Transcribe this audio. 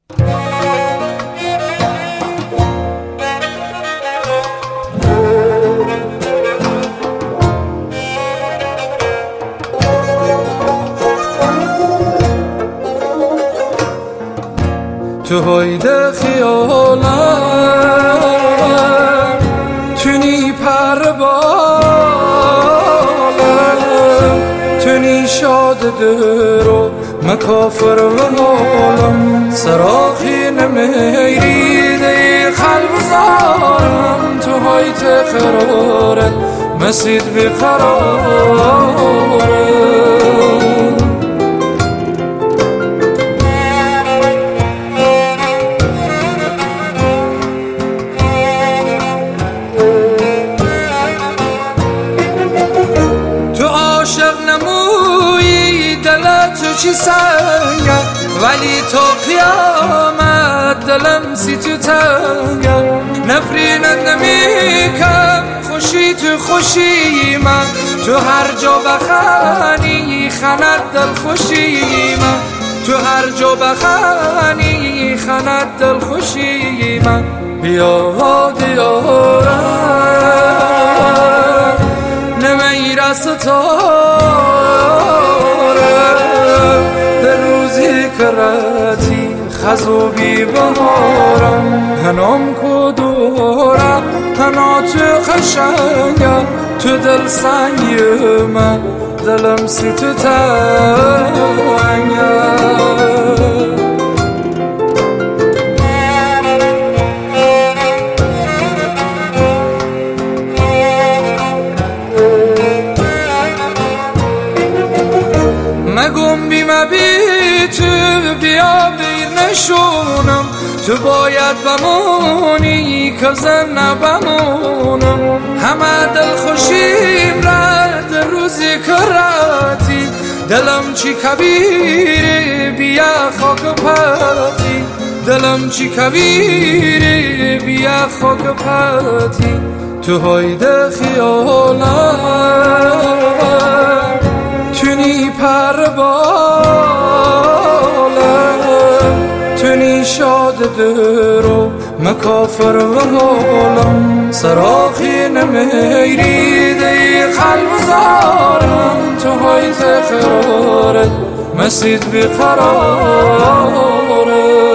تو هایده خیالم تونی پر بالم تونی شاد درو مکافر و حالم سراخی نمیری دی قلب زارم تو هایده قرارت مسید بقرارم چی سنگم ولی تا قیامت دلم سی تو تنگم نفرینت نمیکم خوشی تو خوشی من تو هر جا بخانی خند دل خوشی من تو هر جا بخانی خند دل خوشی من بیا دیارم نمیرسه تا کراتی خزو بی بهارم هنام کدورم هنا تو خشنگم تو دل سنگی من دلم سی تو تنگم مگم بی تو بیا بیر نشونم تو باید بمونی که زن نبمونم همه دل خوشیم رد روزی کراتی دلم چی کبیره بیا خاک پاتی دلم چی کبیره بیا خاک پاتی تو هایده خیالم تونی پر تونی شاد درو مکافر و حالم سراخی نمیری دی قلب زارم تو های قرارت مسید بقرارت